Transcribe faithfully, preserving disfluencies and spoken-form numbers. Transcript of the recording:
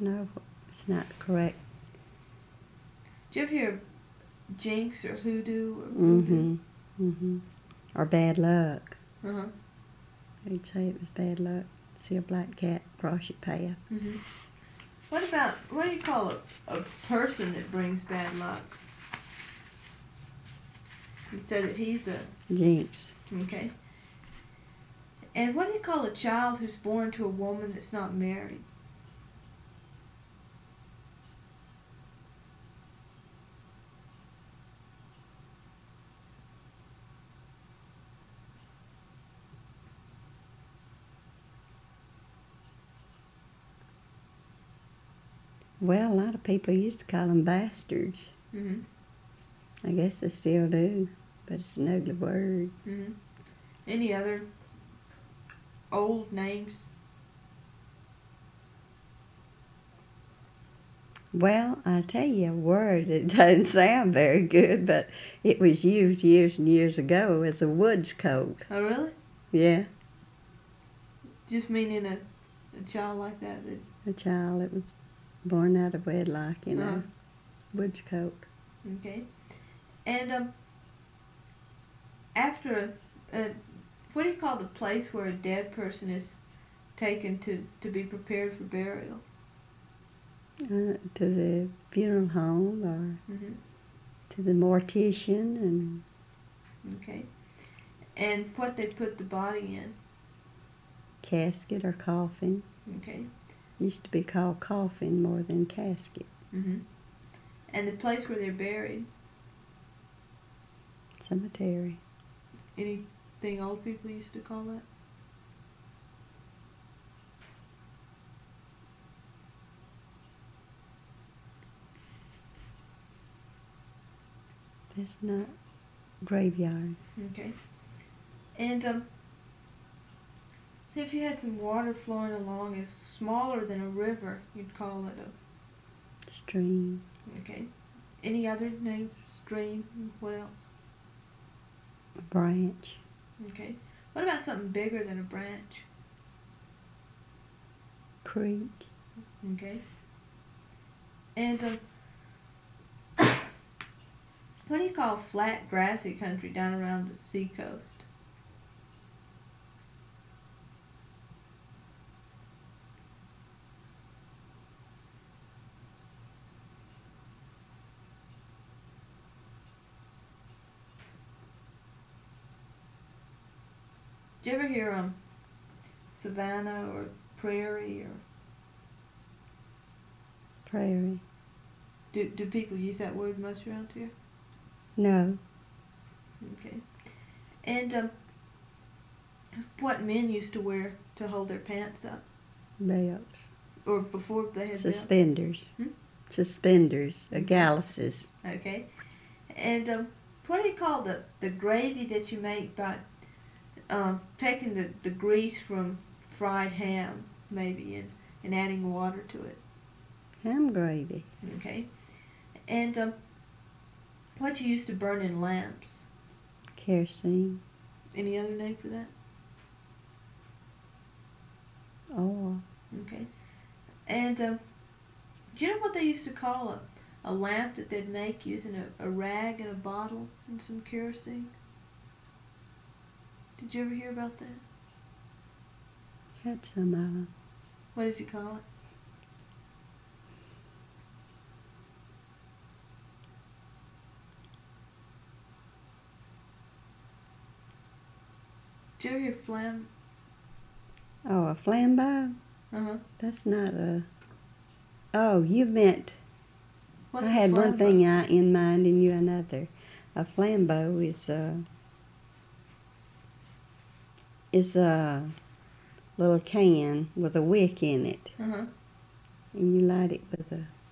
know. It's not correct. Did you ever hear of jinx or hoodoo or voodoo? Mm-hmm. Mm-hmm. Or bad luck. Uh-huh. They'd say it was bad luck. See a black cat cross your path. Mm-hmm. What about, what do you call a, a person that brings bad luck? You said that he's a... Jinx. Okay. And what do you call a child who's born to a woman that's not married? Well, a lot of people used to call them bastards. Mm-hmm. I guess they still do, but it's an ugly word. Mm-hmm. Any other old names? Well, I'll tell you a word that doesn't sound very good, but it was used years and years ago as a woods coat. Oh, really? Yeah, Just meaning a, a child like that? that a child that was born out of wedlock, you know, Uh-huh. woods coat. Okay. And um, after a, a, what do you call the place where a dead person is taken to, to be prepared for burial? Uh, to the funeral home or Mm-hmm. to the mortician, and Okay. And what they put the body in? casket or coffin. Okay. Used to be called coffin more than casket. Mm-hmm. And the place where they're buried? Cemetery. Anything old people used to call that? That's not graveyard. Okay. And um, see, if you had some water flowing along as smaller than a river, you'd call it a... Stream. Okay. Any other names? Stream? What else? A branch. Okay. What about something bigger than a branch? Creek. Okay. And um, what do you call flat, grassy country down around the seacoast? Did you ever hear um savannah or prairie or Prairie. do do people use that word much around here? No. Okay. And um, what men used to wear to hold their pants up, Belts. or before they had belts? Suspenders. Hmm? Suspenders. Uh, Mhm. galluses. Okay. And um, what do you call the, the gravy that you make by um, taking the, the grease from fried ham, maybe, and, and adding water to it? Ham gravy. Okay. And um, what you used to burn in lamps? Kerosene. Any other name for that? Oil. Okay. And um, do you know what they used to call a, a lamp that they'd make using a, a rag and a bottle and some kerosene? Did you ever hear about that? Had some of them. What did you call it? Did you ever hear flam? Oh, a flambeau? Uh-huh. That's not a... Oh, you meant... What's I a had one flambeau? thing I, in mind and you another. A flambeau is a... is a little can with a wick in it. Uh-huh. And you light it with a